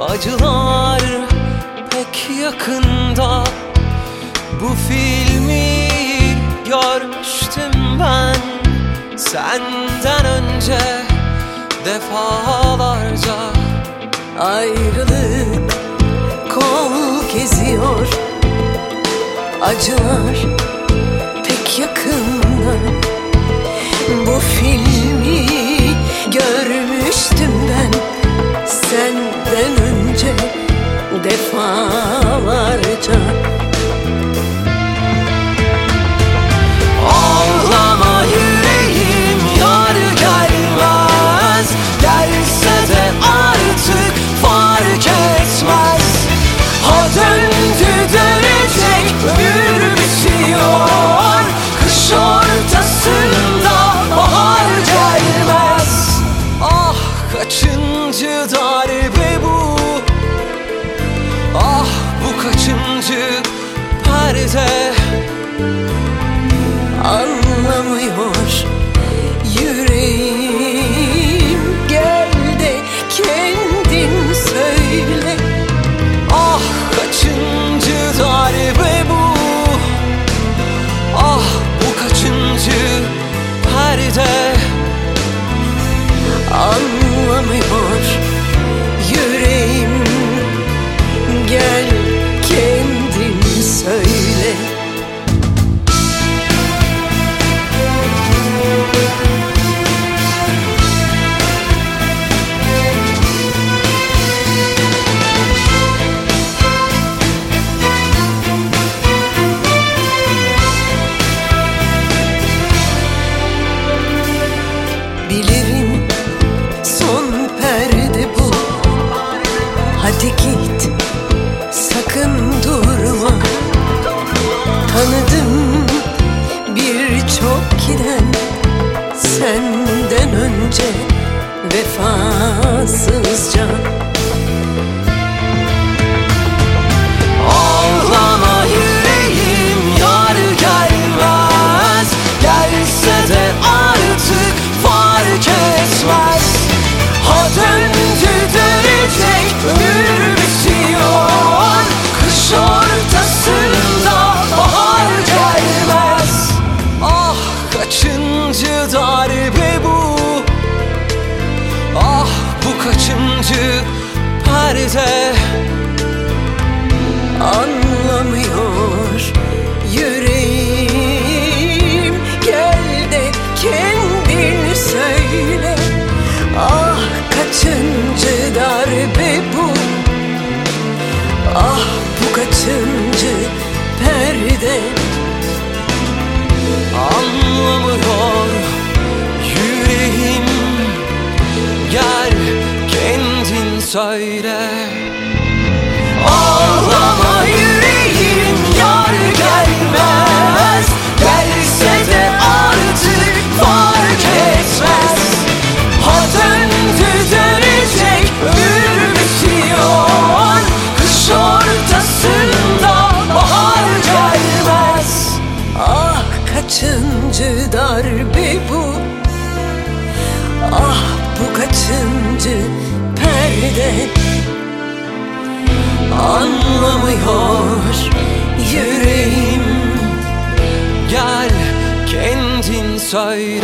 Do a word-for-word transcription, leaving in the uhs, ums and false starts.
Acılar pek yakında. Bu filmi görmüştüm ben senden önce defalarca. Ayrılık kol geziyor, acılar pek yakında. Bu filmi görmüştüm ben senden önce defalarca. Ağlama yüreğim, yar gelmez. Gelse de artık fark etmez. Ha döndü dönecek, ömür bitiyor. Kış ortasında bahar gelmez. Ah kaçıncı darbe bu? Ah bu kaçıncı perde? Anlamıyor yüreğim, gel de kendin söyle. Ah kaçıncı darbe bu? Ah bu kaçıncı perde? Anlamıyor yüreğim, gel kendin söyle. Bilirim son perde bu. Hadi git, sakın durma. Tanıdım birçok giden senden önce vefasızca. Ağlama yüreğim, yar gelmez. Gelse de artık fark etmez. Ha döndü dönecek, ömür bitiyor. Kış ortasında bahar gelmez. Ah kaçıncı darbe bu? Ah bu kaçıncı perde? Anlamıyor yüreğim, gel de kendin söyle. Ah kaçıncı darbe bu? Ah bu kaçıncı perde? Anlamıyor yüreğim, gel kendin söyle. Ağlama yüreğim, yar gelmez. Gelse de artık fark etmez. Ha döndü dönecek, ömür bitiyor. Kış ortasında bahar gelmez. Ah kaçıncı darbe bu? Ah bu kaçıncı perde? Anlamıyor yüreğim, Gel kendin söyle.